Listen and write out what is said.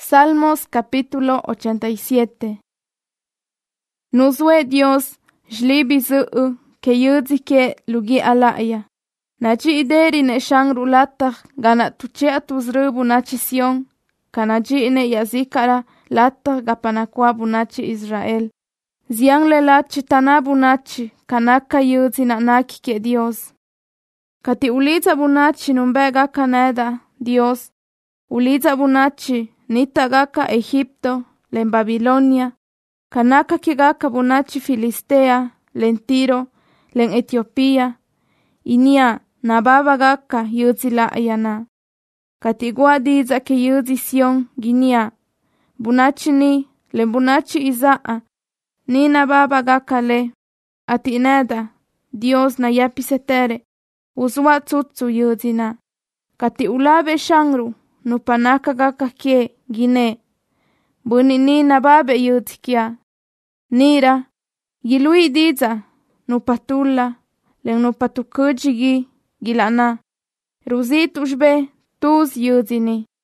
Salmos capítulo 87. Nuzue Dios jlibi zu'u ke yudzi ke lugi alaya. Naji ideri ne shangru latag gana tuchea tuzrubu nachi Sion, kanaji ne yazikara latag gapanakwabu nachi Israel. Ziang le lachi tanabu nachi kanaka yudzi na naki ke Dios. Kati uliza bunachi numbega kaneda Dios. Uliza bunachi nita gaka Egipto len Babilonia. Kanaka kigaka bunachi Filistea len Tiro len Etiopía. Inia nababa gaka yudzi la ayana. Katigua diza ke yudzi Sion ginia. Bunachi ni len bunachi Izaa. Ni nababa gaka le. Ati neda Dios na yapisetere. Uzwa tsutsu yudzina. Kati ulabe shangru nupanaka gaka kie gine. Buni ni nababe yudzikia. Nira gilui diza nupatula len nupatukujigi gilana. Ruzitu shbe tuz yudzini.